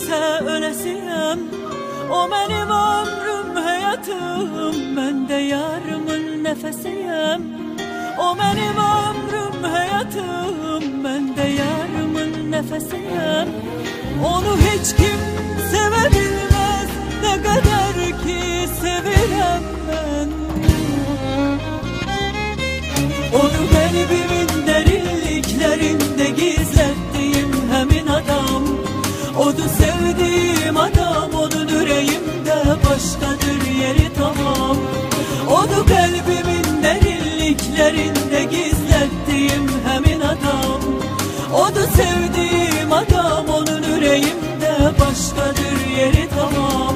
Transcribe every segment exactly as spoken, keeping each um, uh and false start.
ise ölesiyem. O benim ömrüm, hayatım, ben de yarımın nefesiyem. O benim ömrüm, hayatım, ben de yarımın nefesiyem. Onu hiç kim sevebilmez, ne kadar ki sevilem ben. Onu kalbimin derinliklerinde gizlettiğim hemin adam. Onu sevdiğim adam, onun yüreğimde başkadır yeri tamam. Onu kalbimin derinliklerinde gizlettiğim hemin adam. Onu sevdiğim adam, onun yüreğimde başkadır yeri tamam.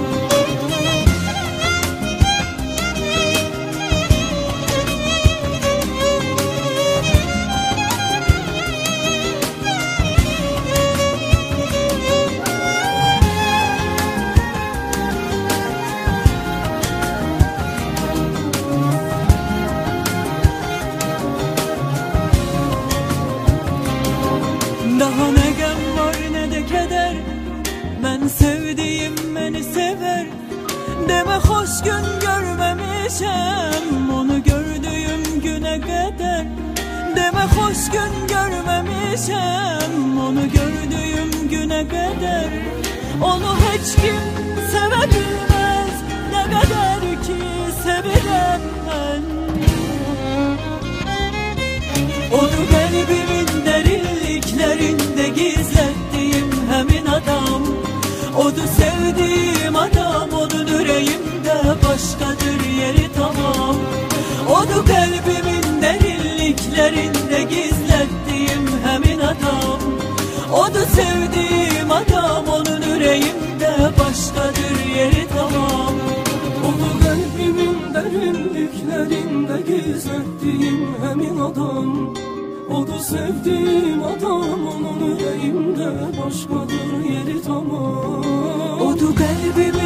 Daha ne gem var ne de keder, ben sevdiğim beni sever. Deme hoş gün görmemişem, onu gördüğüm güne kadar. Deme hoş gün görmemişem, onu gördüğüm güne kadar. Onu hiç kim sevebilmez, ne kadar ki sevilem ben. Onu kalbimin derinliklerinde gizlettiğim hemin adam. Onu sevdiğim adam, onun yüreğimde başkadır yeri tamam. Onu kalbimin derinliklerinde gizlettiğim hemin adam. Onu sevdiğim adam, onun yüreğimde başkadır yeri tamam. Onu kalbimin derinliklerinde gizlettiğim hemin adam. O da sevdiğim adam, onun yüreğimde başkadır yeri tamam. O da kalbimin